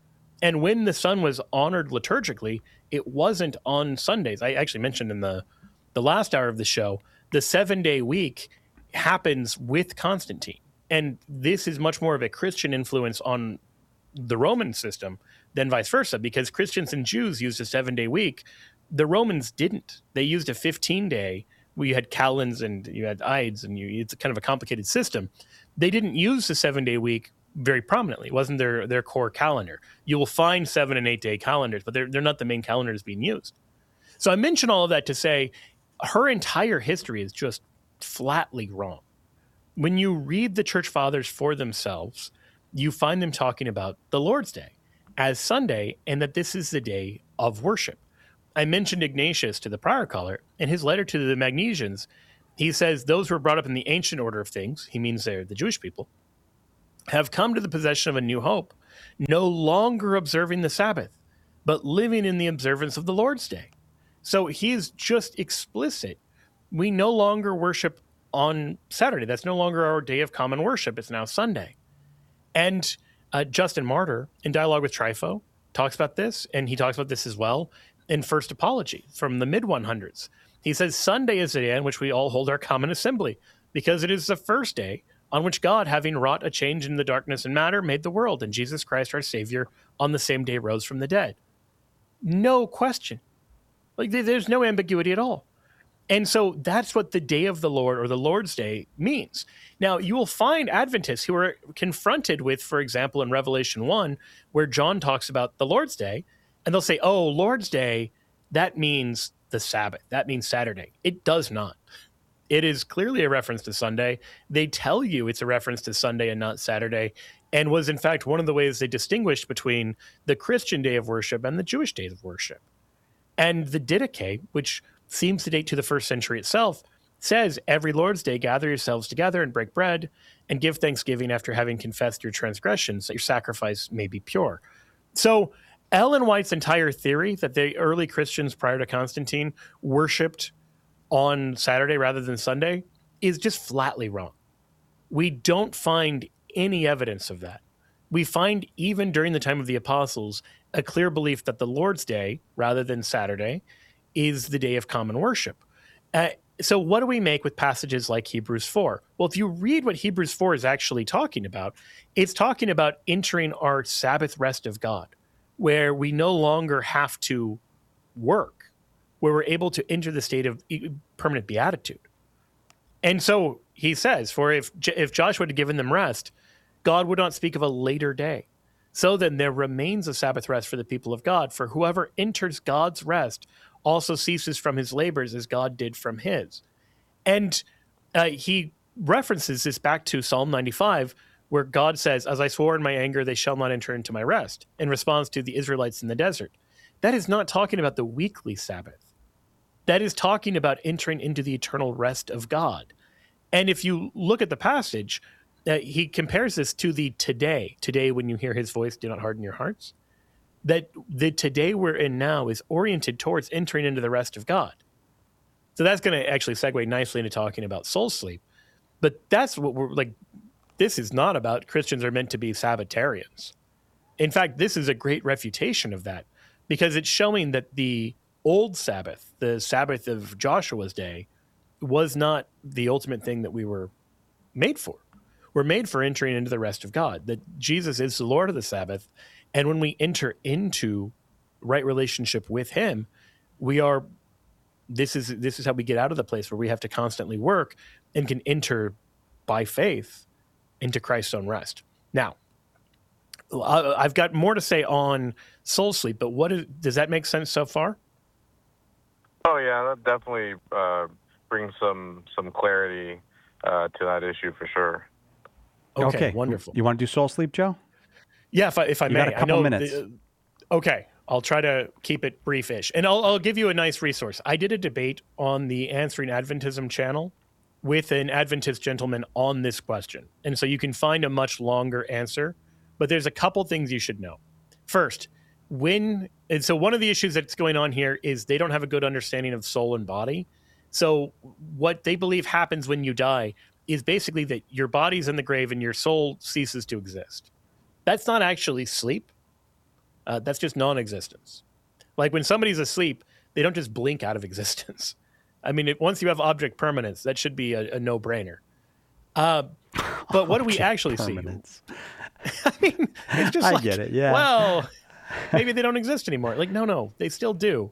And when the sun was honored liturgically, it wasn't on Sundays. I actually mentioned in the, the last hour of the show, the seven-day week happens with Constantine. And this is much more of a Christian influence on the Roman system than vice versa, because Christians and Jews used a seven-day week. The Romans didn't. They used a fifteen-day, where you had calends and you had ides, and you, it's kind of a complicated system. They didn't use the seven-day week very prominently. It wasn't their, their core calendar. You will find seven- and eight-day calendars, but they're, they're not the main calendars being used. So I mention all of that to say her entire history is just flatly wrong. When you read the church fathers for themselves, you find them talking about the Lord's Day as Sunday, and that this is the day of worship. I mentioned Ignatius to the prior caller. In his letter to the Magnesians, he says those who were brought up in the ancient order of things, he means they're the Jewish people, have come to the possession of a new hope, no longer observing the Sabbath, but living in the observance of the Lord's Day. So he is just explicit. We no longer worship on Saturday. That's no longer our day of common worship. It's now Sunday. And uh, Justin Martyr, in Dialogue with Trypho, talks about this, and he talks about this as well in First Apology from the mid one hundreds. He says, Sunday is the day on which we all hold our common assembly. because it is the first day on which God, having wrought a change in the darkness and matter, made the world, and Jesus Christ, our Savior, on the same day rose from the dead. No question. Like, there's no ambiguity at all. And so that's what the day of the Lord, or the Lord's Day, means. Now, you will find Adventists who are confronted with, for example, in Revelation one, where John talks about the Lord's Day, and they'll say, oh, Lord's Day, that means the Sabbath. That means Saturday. It does not. It is clearly a reference to Sunday. They tell you it's a reference to Sunday and not Saturday, and was, in fact, one of the ways they distinguished between the Christian day of worship and the Jewish day of worship. And the Didache, which seems to date to the first century itself, says, every Lord's Day, gather yourselves together and break bread and give thanksgiving after having confessed your transgressions, that your sacrifice may be pure. So Ellen White's entire theory that the early Christians prior to Constantine worshipped on Saturday rather than Sunday is just flatly wrong. We don't find any evidence of that. We find, even during the time of the apostles, a clear belief that the Lord's Day, rather than Saturday, is the day of common worship. Uh, so what do we make with passages like Hebrews four? Well, if you read what Hebrews four is actually talking about, it's talking about entering our Sabbath rest of God, where we no longer have to work, where we're able to enter the state of permanent beatitude. And so he says, for if if Joshua had given them rest, God would not speak of a later day. So then there remains a Sabbath rest for the people of God, for whoever enters God's rest also ceases from his labors as God did from his. And uh, he references this back to Psalm ninety-five, where God says, as I swore in my anger, they shall not enter into my rest, in response to the Israelites in the desert. That is not talking about the weekly Sabbath. That is talking about entering into the eternal rest of God. And if you look at the passage, uh, he compares this to the today. Today, when you hear his voice, do not harden your hearts. That the today we're in now is oriented towards entering into the rest of God. So that's going to actually segue nicely into talking about soul sleep. But that's what we're like, this is not about Christians are meant to be Sabbatarians. In fact, this is a great refutation of that, because it's showing that the old Sabbath, the Sabbath of Joshua's day, was not the ultimate thing that we were made for. We're made for entering into the rest of God, that Jesus is the Lord of the Sabbath. And when we enter into right relationship with him, we are, this is, this is how we get out of the place where we have to constantly work and can enter by faith into Christ's own rest. Now, I've got more to say on soul sleep, but what is, does that make sense so far? Oh yeah, that definitely uh, brings some some clarity uh, to that issue for sure. Okay, okay, wonderful. You want to do soul sleep, Joe? Yeah, if I, if I you may. Got a couple I know minutes. The, okay, I'll try to keep it briefish, and I'll, I'll give you a nice resource. I did a debate on the Answering Adventism channel with an Adventist gentleman on this question, and so you can find a much longer answer. But there's a couple things you should know. First, when and so one of the issues that's going on here is they don't have a good understanding of soul and body. So what they believe happens when you die is basically that your body's in the grave and your soul ceases to exist. That's not actually sleep. Uh, that's just non-existence. Like when somebody's asleep, they don't just blink out of existence. I mean, it, once you have object permanence, that should be a, a no-brainer. Uh, but what do we actually permanence. see? I mean, it's just I like, get it, yeah. Well, maybe they don't exist anymore. Like, no, no, they still do.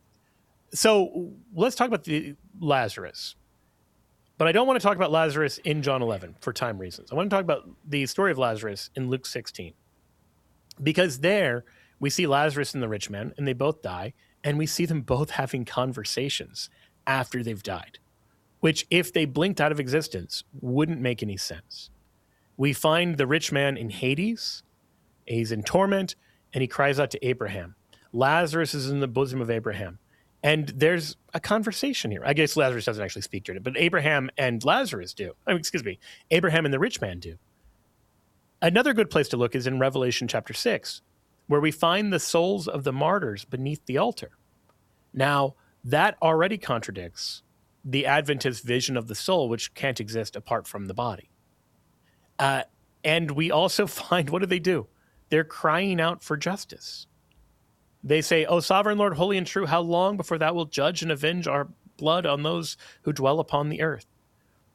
So let's talk about the Lazarus. But I don't want to talk about Lazarus in John eleven for time reasons. I want to talk about the story of Lazarus in Luke sixteen. Because there we see Lazarus and the rich man, and they both die, and we see them both having conversations after they've died, which, if they blinked out of existence, wouldn't make any sense. We find the rich man in Hades. He's in torment, and he cries out to Abraham. Lazarus is in the bosom of Abraham. And there's a conversation here. I guess Lazarus doesn't actually speak to it, but Abraham and Lazarus do. I mean, excuse me, Abraham and the rich man do. Another good place to look is in Revelation chapter six, where we find the souls of the martyrs beneath the altar. Now, that already contradicts the Adventist vision of the soul, which can't exist apart from the body. Uh, and we also find, what do they do? They're crying out for justice. They say, O sovereign Lord, holy and true, how long before thou wilt judge and avenge our blood on those who dwell upon the earth?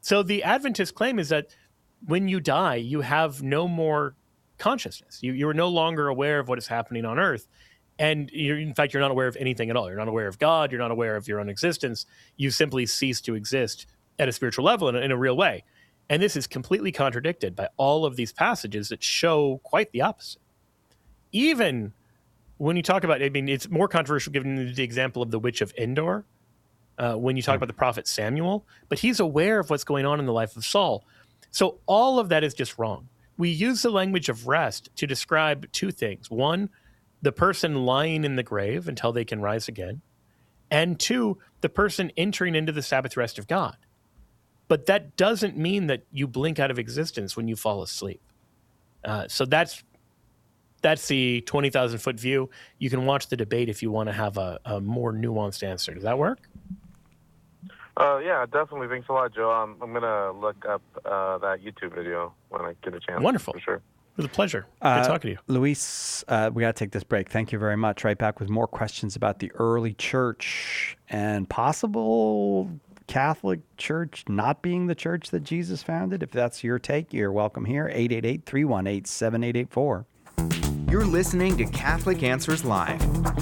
So the Adventist claim is that when you die, you have no more consciousness. You, you are no longer aware of what is happening on earth. And you're, in fact, you're not aware of anything at all. You're not aware of God. You're not aware of your own existence. You simply cease to exist at a spiritual level in a, in a real way. And this is completely contradicted by all of these passages that show quite the opposite. Even when you talk about, I mean, it's more controversial given the example of the witch of Endor, uh, when you talk about the prophet Samuel, but he's aware of what's going on in the life of Saul. So all of that is just wrong. We use the language of rest to describe two things. One, the person lying in the grave until they can rise again. And two, the person entering into the Sabbath rest of God. But that doesn't mean that you blink out of existence when you fall asleep. Uh, so that's that's the twenty thousand foot view. You can watch the debate if you want to have a, a more nuanced answer. Does that work? Uh, yeah, definitely. Thanks a lot, Joe. I'm, I'm going to look up uh, that YouTube video when I get a chance. Wonderful. For sure. It was a pleasure. Good Uh, talking to you. Luis, uh, we got to take this break. Thank you very much. Right back with more questions about the early church and possible Catholic Church not being the church that Jesus founded. If that's your take, you're welcome here. eight eight eight, three one eight, seven eight eight four. You're listening to Catholic Answers Live.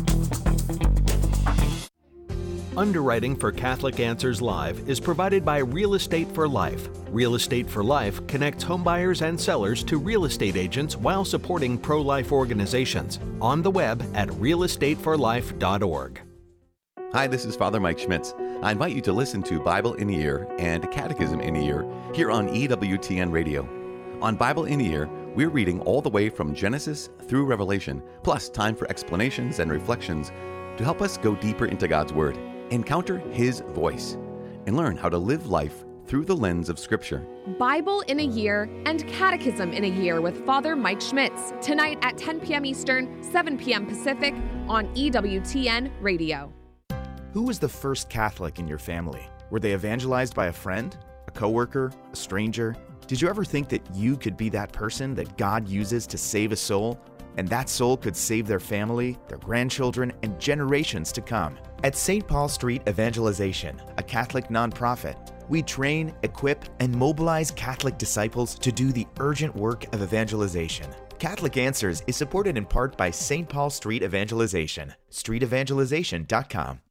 Underwriting for Catholic Answers Live is provided by Real Estate for Life. Real Estate for Life connects homebuyers and sellers to real estate agents while supporting pro-life organizations. On the web at real estate for life dot org. Hi, this is Father Mike Schmitz. I invite you to listen to Bible in a Year and Catechism in a Year here on E W T N Radio. On Bible in a Year, we're reading all the way from Genesis through Revelation, plus time for explanations and reflections to help us go deeper into God's Word, encounter His voice, and learn how to live life through the lens of Scripture. Bible in a Year and Catechism in a Year with Father Mike Schmitz, tonight at ten p.m. Eastern, seven p.m. Pacific on E W T N Radio. Who was the first Catholic in your family? Were they evangelized by a friend, a coworker, a stranger? Did you ever think that you could be that person that God uses to save a soul? And that soul could save their family, their grandchildren, and generations to come. At Saint Paul Street Evangelization, a Catholic nonprofit, we train, equip, and mobilize Catholic disciples to do the urgent work of evangelization. Catholic Answers is supported in part by Saint Paul Street Evangelization, street evangelization dot com.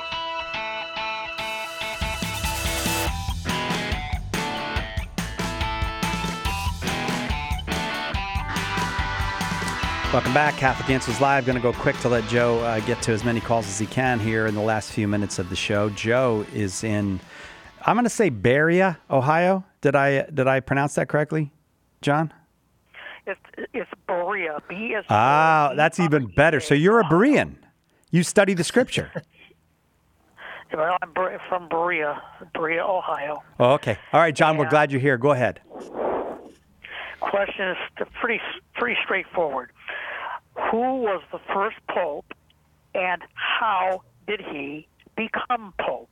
Welcome back. Catholic Answers Live. Going to go quick to let Joe uh, get to as many calls as he can here in the last few minutes of the show. Joe is in, I'm going to say Berea, Ohio. Did I did I pronounce that correctly, John? It's, it's Berea. B is Ah, that's even better. So you're a Berean. You study the Scripture. Well, I'm from Berea, Berea, Ohio. Oh, okay. All right, John, Yeah. we're glad you're here. Go ahead. Question is pretty pretty straightforward. Who was the first pope, and how did he become pope?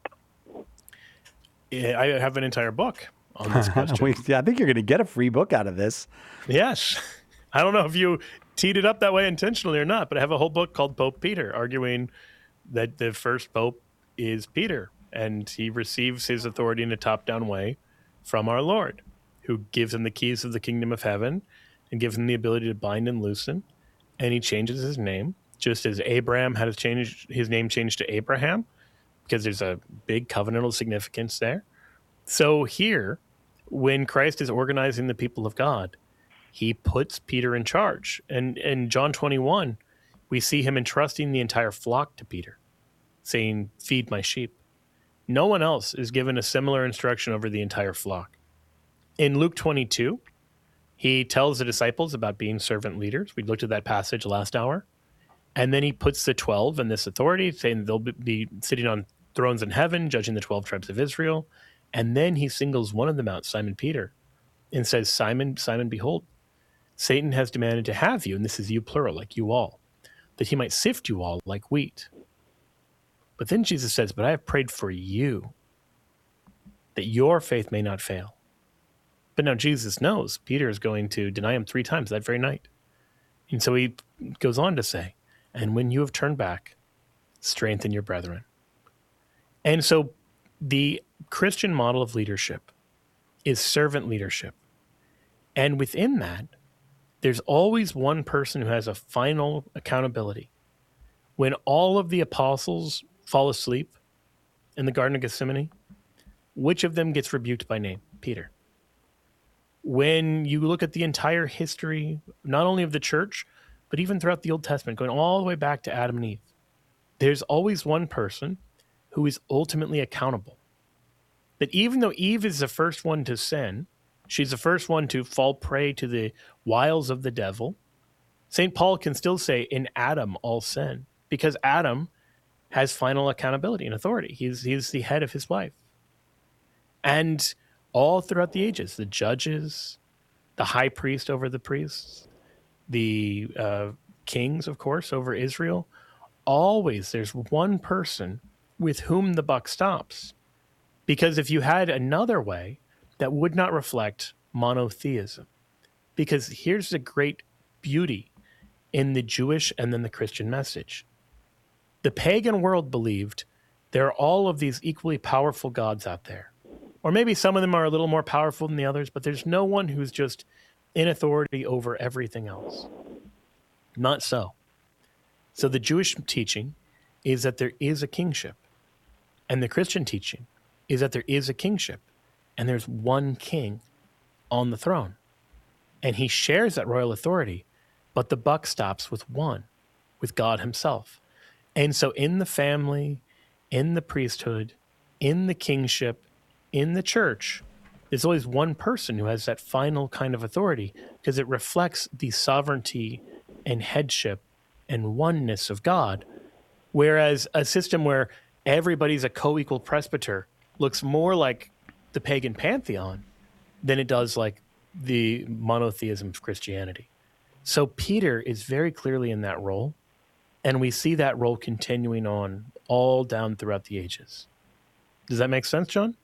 Yeah, I have an entire book on this question. We, yeah, I think you're going to get a free book out of this. Yes. I don't know if you teed it up that way intentionally or not, but I have a whole book called Pope Peter, arguing that the first pope is Peter, and he receives his authority in a top-down way from our Lord, who gives him the keys of the kingdom of heaven and gives him the ability to bind and loosen, and he changes his name, just as Abraham had his, change, his name changed to Abraham, because there's a big covenantal significance there. So here, when Christ is organizing the people of God, he puts Peter in charge. And in John twenty-one, we see him entrusting the entire flock to Peter, saying, "Feed my sheep." No one else is given a similar instruction over the entire flock. In Luke twenty-two, he tells the disciples about being servant leaders. We looked at that passage last hour. And then he puts the twelve in this authority, saying they'll be sitting on thrones in heaven, judging the twelve tribes of Israel. And then he singles one of them out, Simon Peter, and says, "Simon, Simon, behold, Satan has demanded to have you," and this is you plural, like you all, "that he might sift you all like wheat." But then Jesus says, "But I have prayed for you, that your faith may not fail." But now Jesus knows Peter is going to deny him three times that very night. And so he goes on to say, "And when you have turned back, strengthen your brethren." And so the Christian model of leadership is servant leadership. And within that, there's always one person who has a final accountability. When all of the apostles fall asleep in the Garden of Gethsemane, which of them gets rebuked by name? Peter. When you look at the entire history, not only of the church, but even throughout the Old Testament, going all the way back to Adam and Eve, there's always one person who is ultimately accountable. That even though Eve is the first one to sin, she's the first one to fall prey to the wiles of the devil, Saint Paul can still say, in Adam all sin, because Adam has final accountability and authority. He's, he's the head of his wife. And all throughout the ages, the judges, the high priest over the priests, the uh, kings, of course, over Israel, always there's one person with whom the buck stops. Because if you had another way, that would not reflect monotheism. Because here's the great beauty in the Jewish and then the Christian message. The pagan world believed there are all of these equally powerful gods out there. Or maybe some of them are a little more powerful than the others, but there's no one who's just in authority over everything else. Not so. So the Jewish teaching is that there is a kingship. And the Christian teaching is that there is a kingship. And there's one king on the throne. And he shares that royal authority, but the buck stops with one, with God himself. And so in the family, in the priesthood, in the kingship, in the church, there's always one person who has that final kind of authority because it reflects the sovereignty and headship and oneness of God. Whereas a system where everybody's a co-equal presbyter looks more like the pagan pantheon than it does like the monotheism of Christianity. So Peter is very clearly in that role, and we see that role continuing on all down throughout the ages. Does that make sense, John?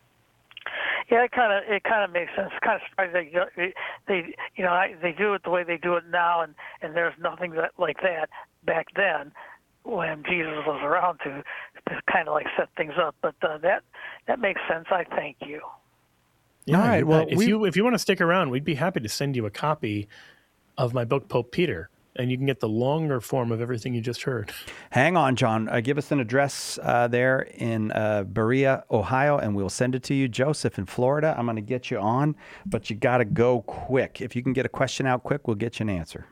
Yeah, it kind of it kind of makes sense. It's kind of surprising they, they you know they do it the way they do it now, and, and there's nothing that, like that back then when Jesus was around to to kind of like set things up. But uh, that that makes sense. I thank you. Yeah, all right. Well, if we, you if you want to stick around, we'd be happy to send you a copy of my book, Pope Peter, and you can get the longer form of everything you just heard. Hang on, John. Uh, give us an address uh, there in uh, Berea, Ohio, and we'll send it to you. Joseph in Florida, I'm going to get you on, but you got to go quick. If you can get a question out quick, we'll get you an answer.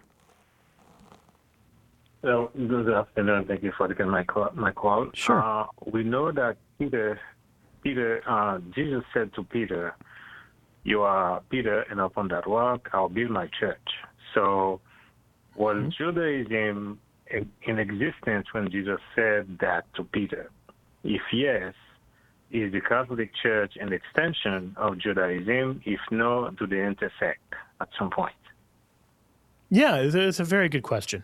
Well, good afternoon. Thank you for taking my call. My call. Sure. Uh, we know that Peter, Peter, uh, Jesus said to Peter, "You are Peter, and upon that rock I'll build my church." So, was mm-hmm. Judaism in, in existence when Jesus said that to Peter? If yes, is the Catholic Church an extension of Judaism? If no, do they intersect at some point? Yeah, it's a, it's a very good question.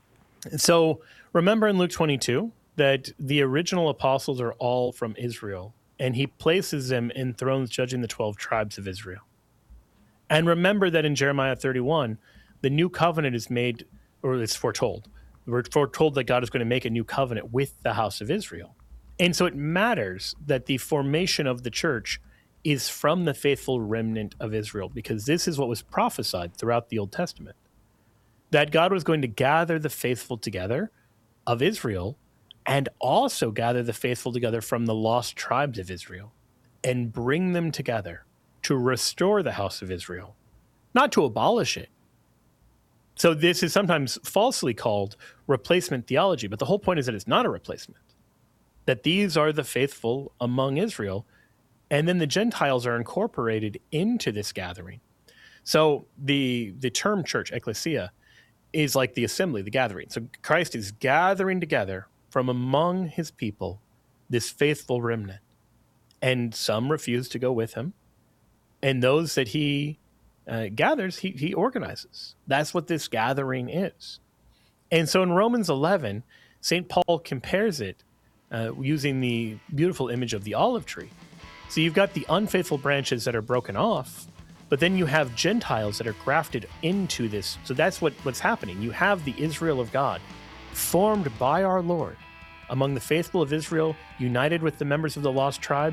So remember in Luke twenty-two that the original apostles are all from Israel, and he places them in thrones judging the twelve tribes of Israel. And remember that in Jeremiah thirty-one, the new covenant is made, or it's foretold. We're foretold that God is going to make a new covenant with the house of Israel. And so it matters that the formation of the church is from the faithful remnant of Israel, because this is what was prophesied throughout the Old Testament. That God was going to gather the faithful together of Israel and also gather the faithful together from the lost tribes of Israel and bring them together to restore the house of Israel, not to abolish it. So this is sometimes falsely called replacement theology, but the whole point is that it's not a replacement, that these are the faithful among Israel, and then the Gentiles are incorporated into this gathering. So the the term church, ecclesia, is like the assembly, the gathering. So Christ is gathering together from among his people this faithful remnant. And some refuse to go with him. And those that he uh, gathers, he, he organizes. That's what this gathering is. And so in Romans eleven, Saint Paul compares it uh, using the beautiful image of the olive tree. So you've got the unfaithful branches that are broken off, but then you have Gentiles that are grafted into this. So that's what, what's happening. You have the Israel of God formed by our Lord among the faithful of Israel, united with the members of the lost tribes,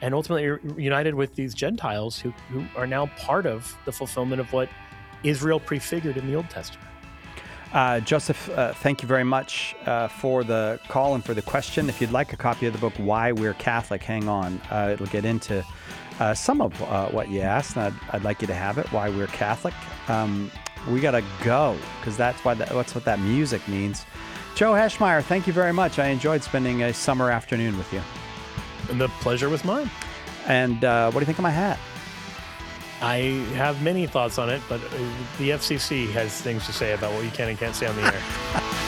and ultimately you're united with these Gentiles who, who are now part of the fulfillment of what Israel prefigured in the Old Testament. Uh, Joseph, uh, thank you very much uh, for the call and for the question. If you'd like a copy of the book, Why We're Catholic, hang on. Uh, it'll get into uh, some of uh, what you asked, and I'd, I'd like you to have it, Why We're Catholic. Um, we got to go, because that's, why that, that's what that music means. Joe Heschmeyer, thank you very much. I enjoyed spending a summer afternoon with you. And the pleasure was mine. And uh, what do you think of my hat? I have many thoughts on it, but the F C C has things to say about what you can and can't say on the air.